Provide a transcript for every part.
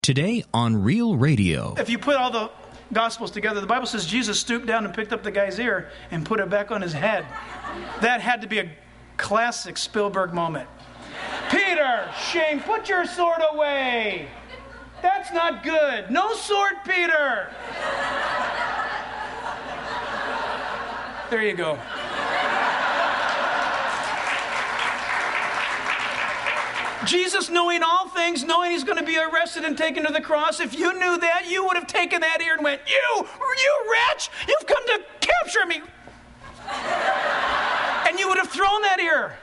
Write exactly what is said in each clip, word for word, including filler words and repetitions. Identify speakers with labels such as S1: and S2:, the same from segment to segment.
S1: Today on Real Radio.
S2: If you put all the Gospels together, the Bible says Jesus stooped down and picked up the guy's ear and put it back on his head. That had to be a classic Spielberg moment. Peter, shame, put your sword away. That's not good. No sword, Peter. There you go. Jesus, knowing all things, knowing he's going to be arrested and taken to the cross, if you knew that, you would have taken that ear and went, you, you wretch, you've come to capture me. And you would have thrown that ear.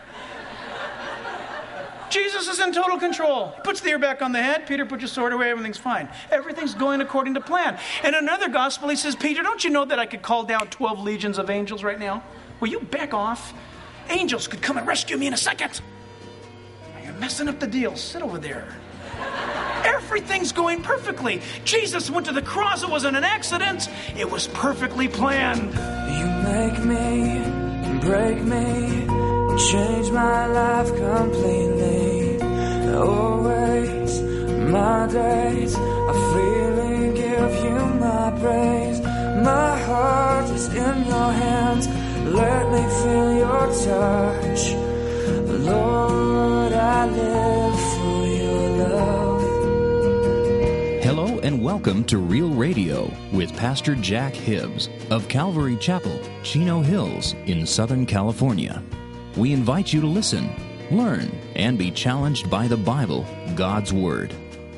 S2: Jesus is in total control. He puts the ear back on the head. Peter, put your sword away. Everything's fine. Everything's going according to plan. In another gospel, he says, Peter, don't you know that I could call down twelve legions of angels right now? Will you back off? Angels could come and rescue me in a second. Messing up the deal. Sit over there. Everything's going perfectly. Jesus went to the cross. It wasn't an accident. It was perfectly planned.
S3: You make me, break me, change my life completely. Always, my days are freely give you my praise. My heart is in your hands. Let me feel your touch. Lord, I live for your love.
S1: Hello and welcome to Real Radio with Pastor Jack Hibbs of Calvary Chapel, Chino Hills in Southern California. We invite you to listen, learn, and be challenged by the Bible, God's Word.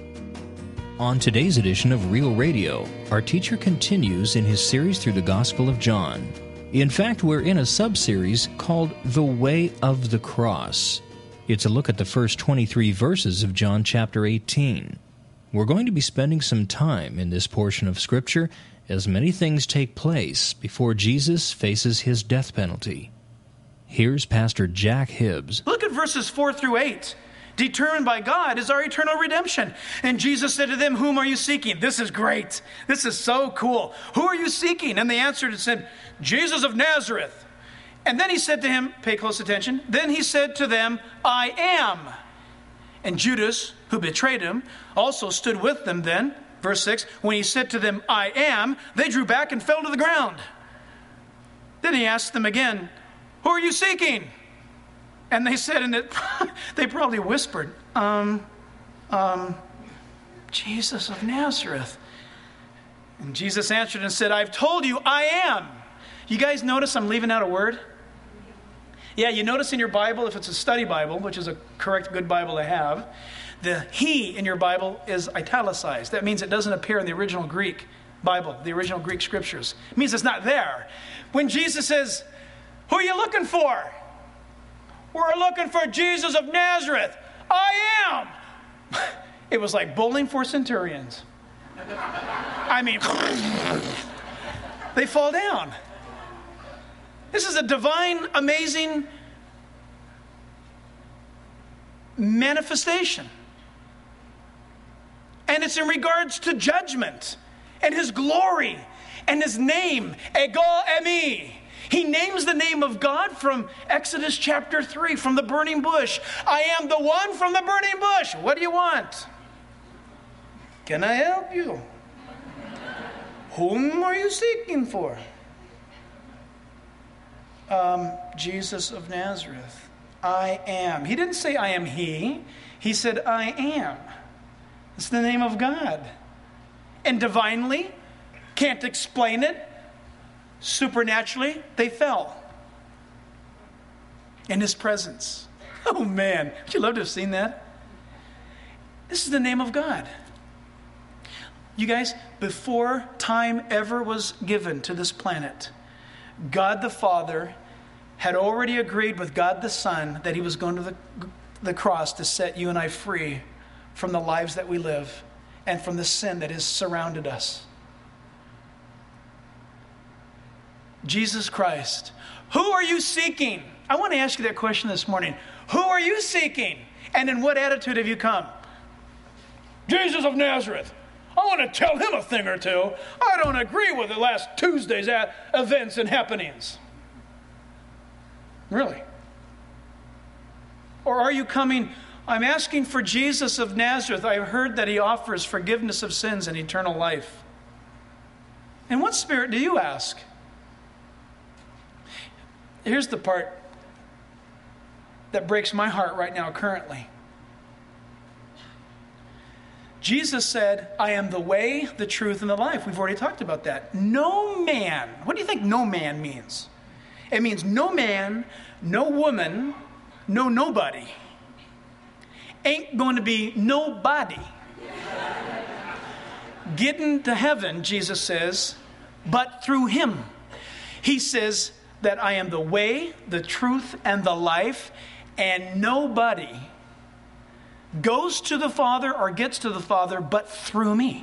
S1: On today's edition of Real Radio, our teacher continues in his series through the Gospel of John. In fact, we're in a sub-series called The Way of the Cross. It's a look at the first twenty-three verses of John chapter eighteen. We're going to be spending some time in this portion of Scripture as many things take place before Jesus faces his death penalty. Here's Pastor Jack Hibbs.
S2: Look at verses four through eight. Determined by God is our eternal redemption. And Jesus said to them, whom are you seeking? This is great. This is so cool. Who are you seeking? And they answered and said, Jesus of Nazareth. And then he said to him, pay close attention, then he said to them, I am. And Judas, who betrayed him, also stood with them then. Verse six, when he said to them, I am, they drew back and fell to the ground. Then he asked them again, who are you seeking? And they said, and it, they probably whispered, um, um, Jesus of Nazareth. And Jesus answered and said, I've told you I am. You guys notice I'm leaving out a word? Yeah, you notice in your Bible, if it's a study Bible, which is a correct, good Bible to have, the he in your Bible is italicized. That means it doesn't appear in the original Greek Bible, the original Greek scriptures. It means it's not there. When Jesus says, who are you looking for? We're looking for Jesus of Nazareth. I am. It was like bowling for centurions. I mean, they fall down. This is a divine, amazing manifestation. And it's in regards to judgment and his glory and his name, Ego Emi. He names the name of God from Exodus chapter three, from the burning bush. I am the one from the burning bush. What do you want? Can I help you? Whom are you seeking for? Um, Jesus of Nazareth. I am. He didn't say I am he. He said I am. It's the name of God. And divinely, can't explain it. Supernaturally, they fell in his presence. Oh man, would you love to have seen that? This is the name of God. You guys, before time ever was given to this planet, God the Father had already agreed with God the Son that he was going to the, the cross to set you and I free from the lives that we live and from the sin that has surrounded us. Jesus Christ. Who are you seeking? I want to ask you that question this morning. Who are you seeking? And in what attitude have you come? Jesus of Nazareth. I want to tell him a thing or two. I don't agree with the last Tuesday's events and happenings. Really? Or are you coming I'm asking for Jesus of Nazareth. I heard that he offers forgiveness of sins and eternal life. In what spirit do you ask? Here's the part that breaks my heart right now currently. Jesus said, I am the way, the truth, and the life. We've already talked about that. No man. What do you think no man means? It means no man, no woman, no nobody. Ain't going to be nobody getting to heaven, Jesus says, but through him. He says that I am the way, the truth, and the life, and nobody goes to the Father or gets to the Father but through me.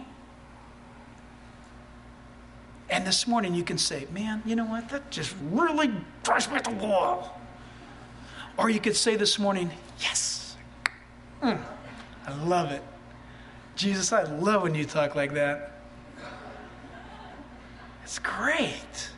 S2: And this morning you can say, man, you know what? That just really drives me at the wall. Or you could say this morning, yes. Mm, I love it. Jesus, I love when you talk like that. It's great.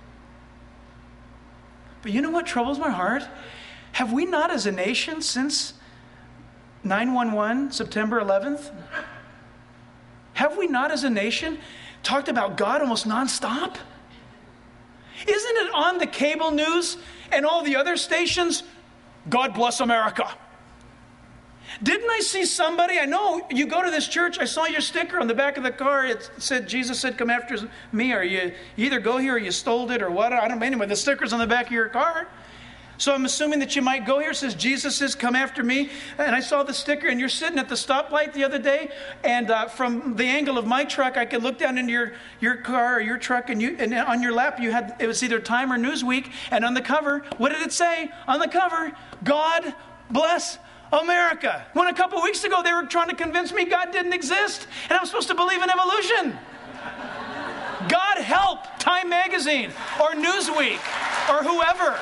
S2: But you know what troubles my heart? Have we not as a nation since nine one one, September eleventh? Have we not as a nation talked about God almost nonstop? Isn't it on the cable news and all the other stations? God bless America. Didn't I see somebody? I know you go to this church. I saw your sticker on the back of the car. It said, Jesus said, come after me. Or you, you either go here or you stole it or what. I don't know. Anyway, the sticker's on the back of your car. So I'm assuming that you might go here. It says, Jesus says, come after me. And I saw the sticker, and you're sitting at the stoplight the other day. And uh, from the angle of my truck, I could look down into your, your car or your truck, and you and on your lap, you had, it was either Time or Newsweek. And on the cover, what did it say? On the cover, God bless America. When a couple weeks ago, they were trying to convince me God didn't exist, and I'm supposed to believe in evolution. God help Time Magazine or Newsweek or whoever.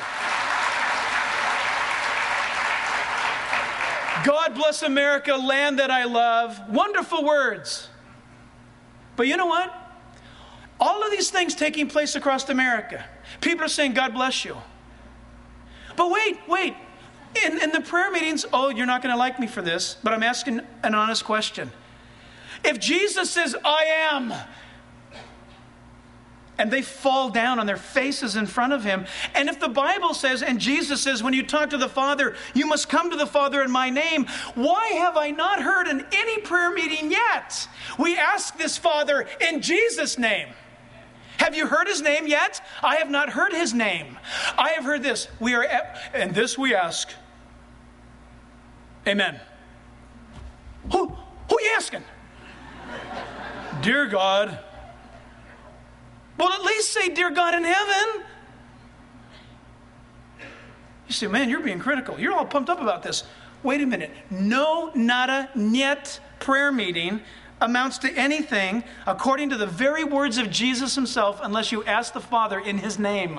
S2: God bless America, land that I love. Wonderful words. But you know what? All of these things taking place across America. People are saying, God bless you. But wait, wait. In, in the prayer meetings, oh, you're not going to like me for this, but I'm asking an honest question. If Jesus says, I am, and they fall down on their faces in front of him, and if the Bible says, and Jesus says, when you talk to the Father, you must come to the Father in my name, why have I not heard in any prayer meeting yet? We ask this Father in Jesus' name. Have you heard his name yet? I have not heard his name. I have heard this. We are, and this we ask. Amen. Who, who are you asking? Dear God. Well, at least say, dear God in heaven. You say, man, you're being critical. You're all pumped up about this. Wait a minute. No, nada, niet prayer meeting amounts to anything according to the very words of Jesus himself unless you ask the Father in his name.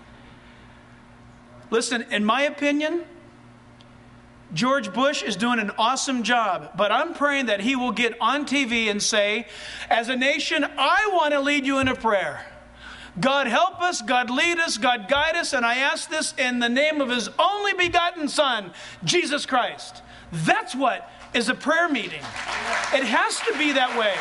S2: Listen, in my opinion, George Bush is doing an awesome job, but I'm praying that he will get on T V and say, as a nation, I want to lead you in a prayer. God help us, God lead us, God guide us, and I ask this in the name of his only begotten Son, Jesus Christ. That's what is a prayer meeting. It has to be that way.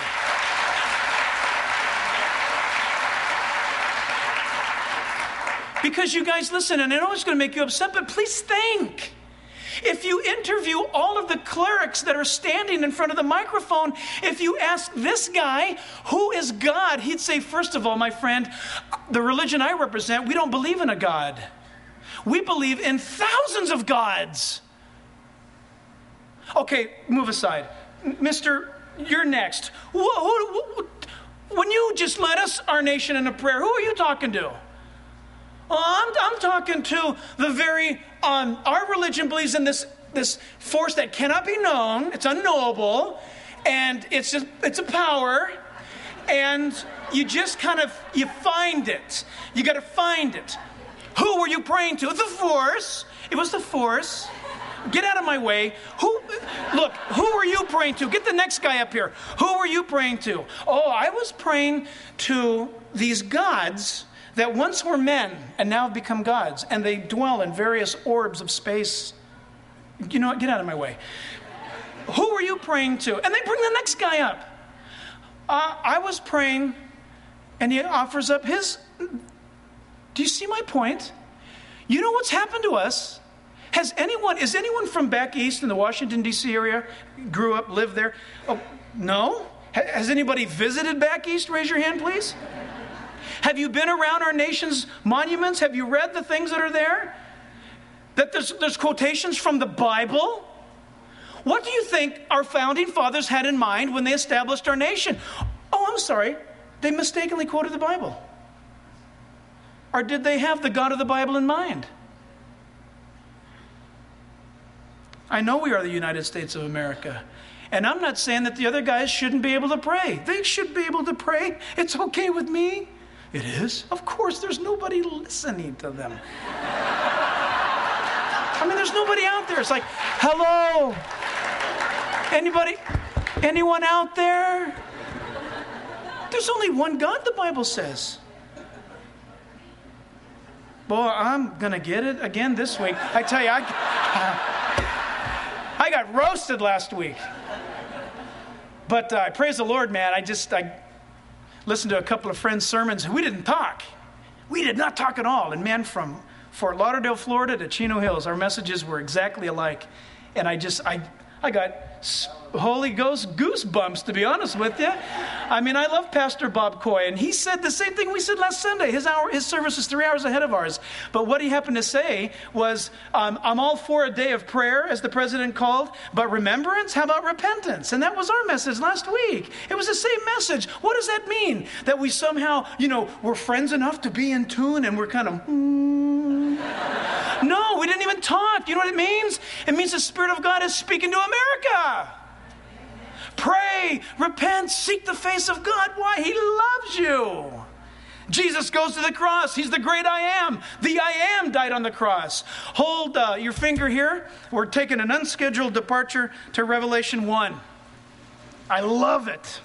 S2: Because you guys, listen, and I know it's going to make you upset, but please think. If you interview all of the clerics that are standing in front of the microphone, if you ask this guy, who is God? He'd say, first of all, my friend, the religion I represent, we don't believe in a God. We believe in thousands of gods. Okay, move aside. Mister, you're next. Who, who, who, when you just led us, our nation, in a prayer, who are you talking to? Oh, I'm, I'm talking to the very, um, our religion believes in this, this force that cannot be known. It's unknowable. And it's just, it's a power. And you just kind of, you find it. You got to find it. Who were you praying to? The force. It was the force. Get out of my way. Who? Look, who were you praying to? Get the next guy up here. Who were you praying to? Oh, I was praying to these gods that once were men and now have become gods, and they dwell in various orbs of space. You know what? Get out of my way. Who were you praying to? And they bring the next guy up. Uh, I was praying, and he offers up his... Do you see my point? You know what's happened to us? Has anyone, is anyone from back east in the Washington, D C area, grew up, lived there? Oh, no? Has anybody visited back east? Raise your hand, please. Have you been around our nation's monuments? Have you read the things that are there? That there's, there's quotations from the Bible? What do you think our founding fathers had in mind when they established our nation? Oh, I'm sorry. They mistakenly quoted the Bible. Or did they have the God of the Bible in mind? I know we are the United States of America. And I'm not saying that the other guys shouldn't be able to pray. They should be able to pray. It's okay with me. It is? Of course, there's nobody listening to them. I mean, there's nobody out there. It's like, hello? Anybody? Anyone out there? There's only one God, the Bible says. Boy, I'm going to get it again this week. I tell you, I, I got roasted last week. But uh, praise the Lord, man. I just I listened to a couple of friends' sermons. We didn't talk. We did not talk at all. And man, from Fort Lauderdale, Florida to Chino Hills, our messages were exactly alike. And I just, I, I got Holy Ghost goosebumps, to be honest with you. I mean, I love Pastor Bob Coy, and he said the same thing we said last Sunday. His hour, his service is three hours ahead of ours. But what he happened to say was, um, I'm all for a day of prayer, as the president called, but remembrance, how about repentance? And that was our message last week. It was the same message. What does that mean? That we somehow, you know, we're friends enough to be in tune, and we're kind of, hmm. No, we didn't even talk. You know what it means? It means the Spirit of God is speaking to America. Pray, repent, seek the face of God. Why? He loves you. Jesus goes to the cross. He's the great I am. The I am died on the cross. Hold uh, your finger here. We're taking an unscheduled departure to Revelation one. I love it.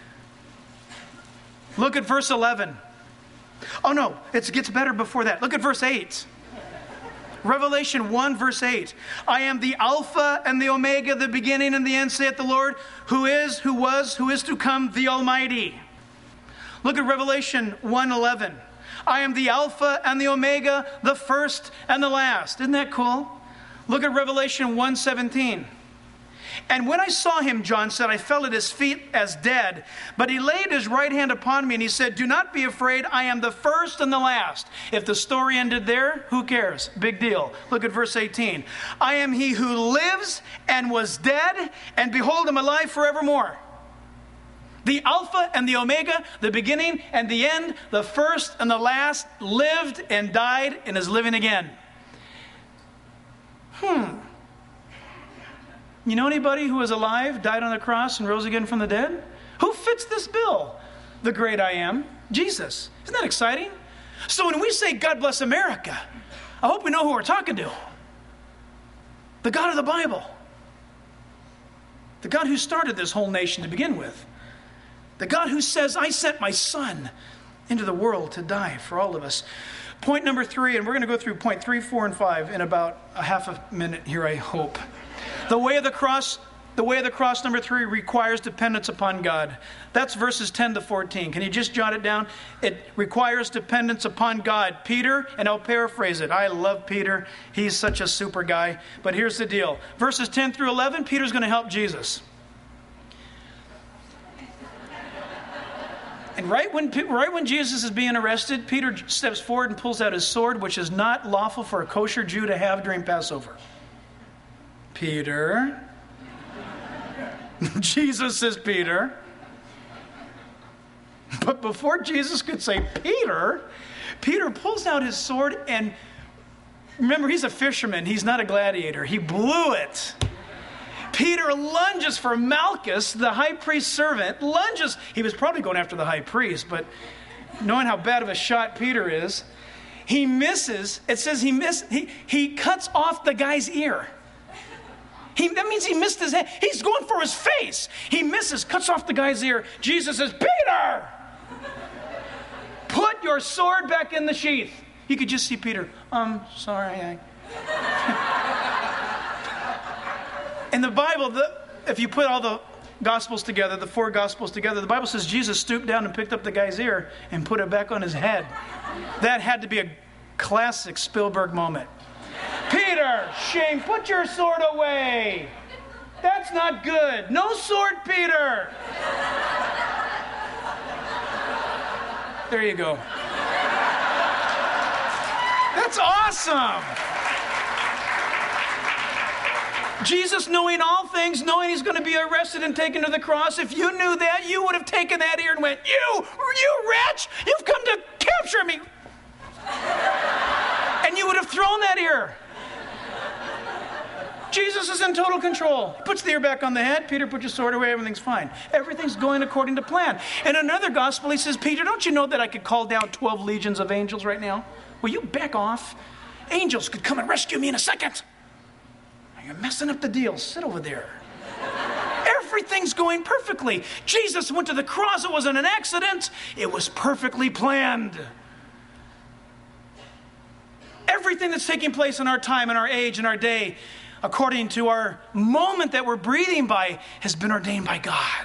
S2: Look at verse eleven. Oh no, it gets better before that. Look at verse eight. Revelation one, verse eight. I am the Alpha and the Omega, the beginning and the end, saith the Lord, who is, who was, who is to come, the Almighty. Look at Revelation one eleven. I am the Alpha and the Omega, the first and the last. Isn't that cool? Look at Revelation one seventeen. And when I saw him, John said, I fell at his feet as dead. But he laid his right hand upon me and he said, do not be afraid. I am the first and the last. If the story ended there, who cares? Big deal. Look at verse eighteen. I am he who lives and was dead, and behold, I'm alive forevermore. The Alpha and the Omega, the beginning and the end, the first and the last, lived and died and is living again. Hmm. You know anybody who was alive, died on the cross, and rose again from the dead? Who fits this bill? The great I am, Jesus. Isn't that exciting? So when we say God bless America, I hope we know who we're talking to. The God of the Bible. The God who started this whole nation to begin with. The God who says, I sent my son into the world to die for all of us. Point number three, and we're going to go through point three, four, and five in about a half a minute here, I hope. The way of the cross, the way of the cross, number three, requires dependence upon God. That's verses ten to fourteen. Can you just jot it down? It requires dependence upon God. Peter, and I'll paraphrase it. I love Peter. He's such a super guy. But here's the deal. Verses ten through eleven, Peter's going to help Jesus. And right when, right when Jesus is being arrested, Peter steps forward and pulls out his sword, which is not lawful for a kosher Jew to have during Passover. Peter. Jesus says, Peter. But before Jesus could say, Peter, Peter pulls out his sword and, remember, he's a fisherman. He's not a gladiator. He blew it. Peter lunges for Malchus, the high priest's servant, lunges. He was probably going after the high priest, but knowing how bad of a shot Peter is, he misses. It says he missed. He, he cuts off the guy's ear. He, that means he missed his head. He's going for his face. He misses, cuts off the guy's ear. Jesus says, Peter, put your sword back in the sheath. You could just see Peter, I'm sorry. I... In the Bible, the, if you put all the Gospels together, the four Gospels together, the Bible says Jesus stooped down and picked up the guy's ear and put it back on his head. That had to be a classic Spielberg moment. Peter, shame, put your sword away. That's not good. No sword, Peter. There you go. That's awesome. Jesus, knowing all things, knowing he's going to be arrested and taken to the cross, if you knew that, you would have taken that ear and went, you, you wretch, you've come to capture me. And you would have thrown that ear. Jesus is in total control. He puts the ear back on the head. Peter, put your sword away. Everything's fine. Everything's going according to plan. In another gospel, he says, Peter, don't you know that I could call down twelve legions of angels right now? Will you back off? Angels could come and rescue me in a second. You're messing up the deal. Sit over there. Everything's going perfectly. Jesus went to the cross. It wasn't an accident. It was perfectly planned. Everything that's taking place in our time, in our age, in our day, according to our moment that we're breathing by, has been ordained by God.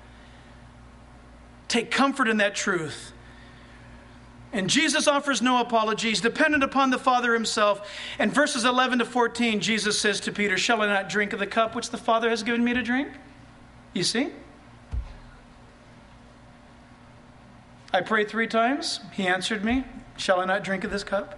S2: Take comfort in that truth. And Jesus offers no apologies, dependent upon the Father himself. And verses eleven to fourteen, Jesus says to Peter, shall I not drink of the cup which the Father has given me to drink? You see? I prayed three times. He answered me, shall I not drink of this cup?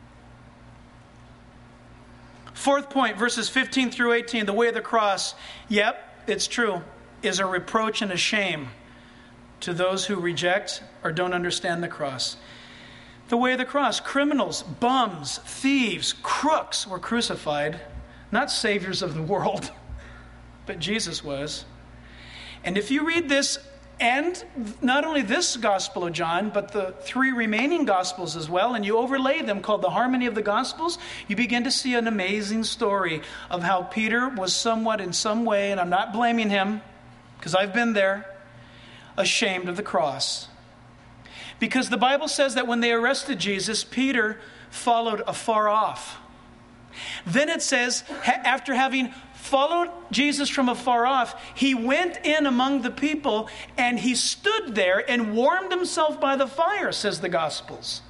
S2: Fourth point, verses fifteen through eighteen, the way of the cross, yep, it's true, is a reproach and a shame to those who reject or don't understand the cross. The way of the cross, criminals, bums, thieves, crooks were crucified, not saviors of the world, but Jesus was. And if you read this, and not only this Gospel of John, but the three remaining Gospels as well, and you overlay them, called the Harmony of the Gospels, you begin to see an amazing story of how Peter was somewhat in some way, and I'm not blaming him, because I've been there, ashamed of the cross. Because the Bible says that when they arrested Jesus, Peter followed afar off. Then it says, after having followed Jesus from afar off, he went in among the people and he stood there and warmed himself by the fire, says the Gospels.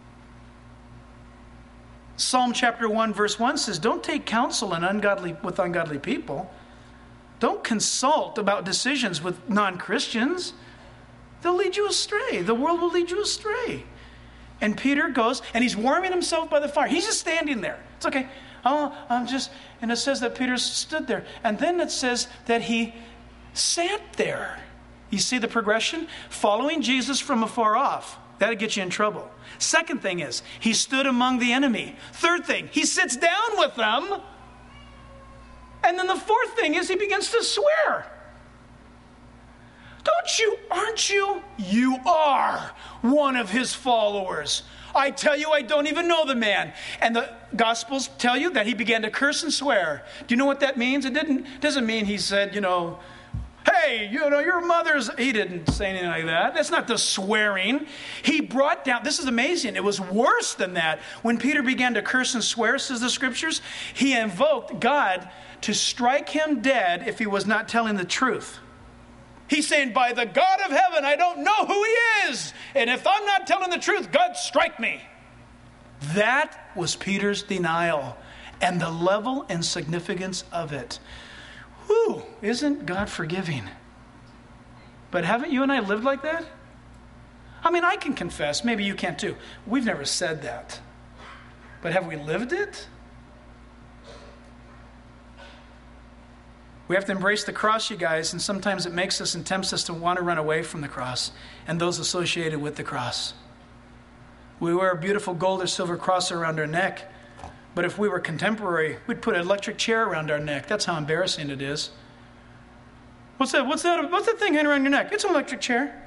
S2: Psalm chapter one verse one says, don't take counsel in ungodly, with ungodly people. Don't consult about decisions with non-Christians. They'll lead you astray. The world will lead you astray. And Peter goes, and he's warming himself by the fire. He's just standing there. It's okay. Oh, I'm just, and it says that Peter stood there. And then it says that he sat there. You see the progression? Following Jesus from afar off. That'll get you in trouble. Second thing is, he stood among the enemy. Third thing, he sits down with them. And then the fourth thing is he begins to swear. Don't you, aren't you? You are one of his followers. I tell you, I don't even know the man. And the Gospels tell you that he began to curse and swear. Do you know what that means? It didn't doesn't mean he said, you know, hey, you know, your mother's... He didn't say anything like that. That's not the swearing. He brought down... This is amazing. It was worse than that. When Peter began to curse and swear, says the Scriptures, he invoked God to strike him dead if he was not telling the truth. He's saying, by the God of heaven, I don't know who he is. And if I'm not telling the truth, God, strike me. That was Peter's denial and the level and significance of it. Whew, isn't God forgiving? But haven't you and I lived like that? I mean, I can confess. Maybe you can too. We've never said that. But have we lived it? We have to embrace the cross, you guys, and sometimes it makes us and tempts us to want to run away from the cross and those associated with the cross. We wear a beautiful gold or silver cross around our neck, but if we were contemporary, we'd put an electric chair around our neck. That's how embarrassing it is. What's that? What's that? What's that thing hanging around your neck? It's an electric chair.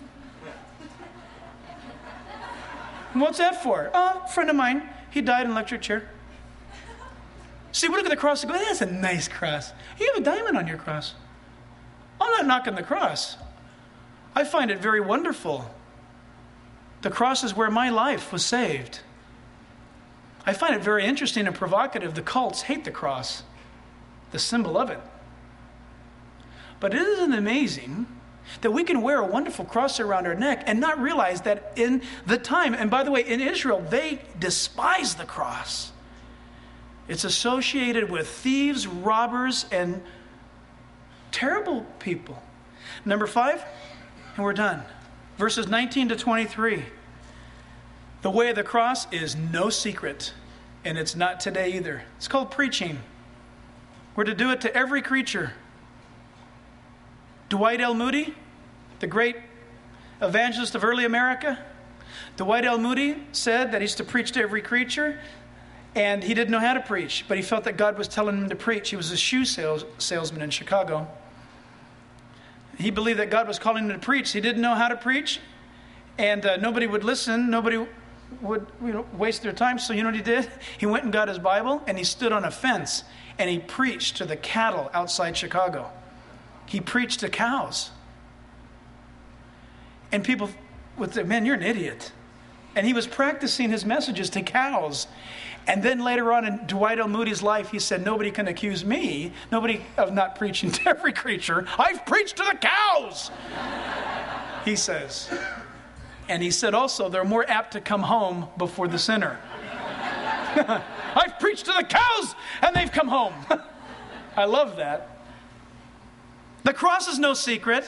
S2: What's that for? Oh, a friend of mine. He died in an electric chair. See, we look at the cross and go, that's a nice cross. You have a diamond on your cross. I'm not knocking the cross. I find it very wonderful. The cross is where my life was saved. I find it very interesting and provocative. The cults hate the cross. the symbol of it. But isn't it amazing that we can wear a wonderful cross around our neck and not realize that in the time, and by the way, in Israel, they despise the cross. It's associated with thieves, robbers, and terrible people. Number five, and we're done. Verses nineteen to twenty-three. The way of the cross is no secret, and it's not today either. It's called preaching. We're to do it to every creature. Dwight L. Moody, the great evangelist of early America, Dwight L. Moody said that he's to preach to every creature, and he didn't know how to preach, but he felt that God was telling him to preach. He was a shoe sales, salesman in Chicago. He believed that God was calling him to preach. He didn't know how to preach, and uh, nobody would listen. Nobody would you know, waste their time. So you know what he did? He went and got his Bible, and he stood on a fence, and he preached to the cattle outside Chicago. He preached to cows. And people would say, man, you're an idiot. And he was practicing his messages to cows. And then later on in Dwight L. Moody's life, he said, nobody can accuse me, nobody of not preaching to every creature. I've preached to the cows, he says. And he said also, they're more apt to come home before the sinner. I've preached to the cows, and they've come home. I love that. The cross is no secret.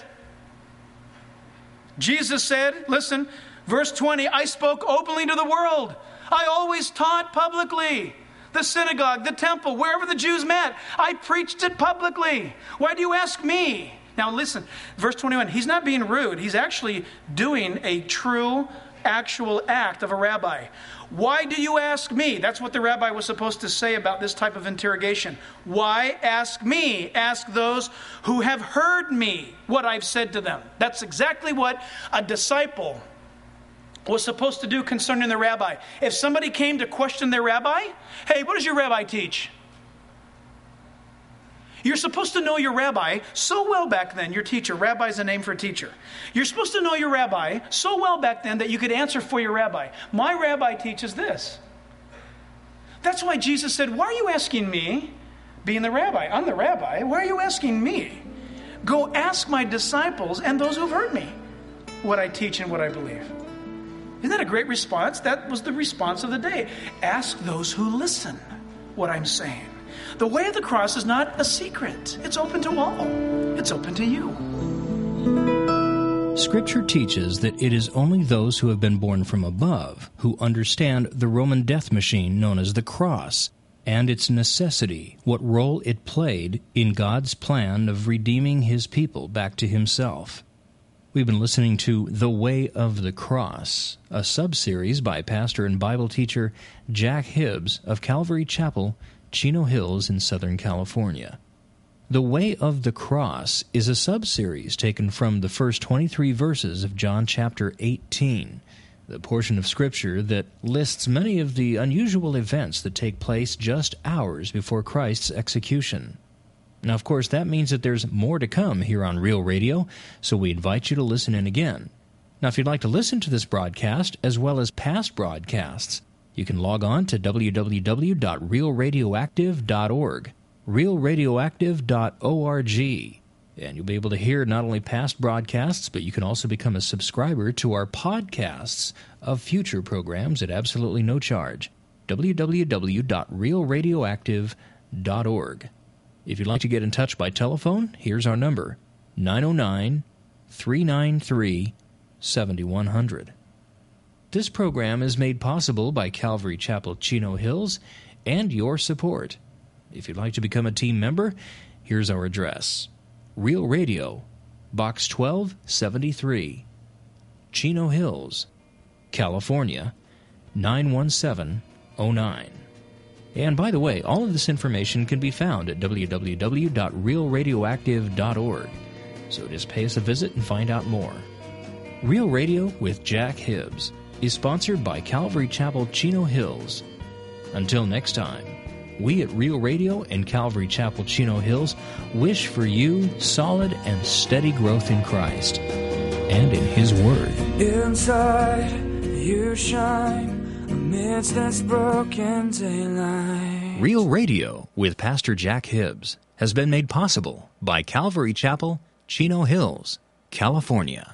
S2: Jesus said, listen, verse twenty, I spoke openly to the world. I always taught publicly. The synagogue, the temple, wherever the Jews met, I preached it publicly. Why do you ask me? Now listen, verse twenty-one, he's not being rude. He's actually doing a true, actual act of a rabbi. Why do you ask me? That's what the rabbi was supposed to say about this type of interrogation. Why ask me? Ask those who have heard me, what I've said to them. That's exactly what a disciple was supposed to do concerning the rabbi. If somebody came to question their rabbi, hey, what does your rabbi teach? You're supposed to know your rabbi so well back then. Your teacher, rabbi is a name for a teacher. You're supposed to know your rabbi so well back then that you could answer for your rabbi. My rabbi teaches this. That's why Jesus said, why are you asking me, being the rabbi? I'm the rabbi. Why are you asking me? Go ask my disciples and those who've heard me what I teach and what I believe. Isn't that a great response? That was the response of the day. Ask those who listen what I'm saying. The way of the cross is not a secret. It's open to all. It's open to you.
S1: Scripture teaches that it is only those who have been born from above who understand the Roman death machine known as the cross and its necessity, what role it played in God's plan of redeeming His people back to Himself. We've been listening to The Way of the Cross, a sub-series by pastor and Bible teacher Jack Hibbs of Calvary Chapel, Chino Hills in Southern California. The Way of the Cross is a sub-series taken from the first twenty-three verses of John chapter eighteen, the portion of Scripture that lists many of the unusual events that take place just hours before Christ's execution. Now, of course, that means that there's more to come here on Real Radio, so we invite you to listen in again. Now, if you'd like to listen to this broadcast, as well as past broadcasts, you can log on to w w w dot real radioactive dot org, real radioactive dot org, and you'll be able to hear not only past broadcasts, but you can also become a subscriber to our podcasts of future programs at absolutely no charge, w w w dot real radioactive dot org. If you'd like to get in touch by telephone, here's our number, nine oh nine, three nine three, seven one zero zero. This program is made possible by Calvary Chapel, Chino Hills, and your support. If you'd like to become a team member, here's our address. Real Radio, Box twelve seventy-three, Chino Hills, California, nine one seven oh nine. And by the way, all of this information can be found at w w w dot real radioactive dot org. So just pay us a visit and find out more. Real Radio with Jack Hibbs is sponsored by Calvary Chapel, Chino Hills. Until next time, we at Real Radio and Calvary Chapel, Chino Hills wish for you solid and steady growth in Christ and in His Word.
S3: Inside you shine amidst this broken daylight.
S1: Real Radio with Pastor Jack Hibbs. has been made possible by Calvary Chapel, Chino Hills, California.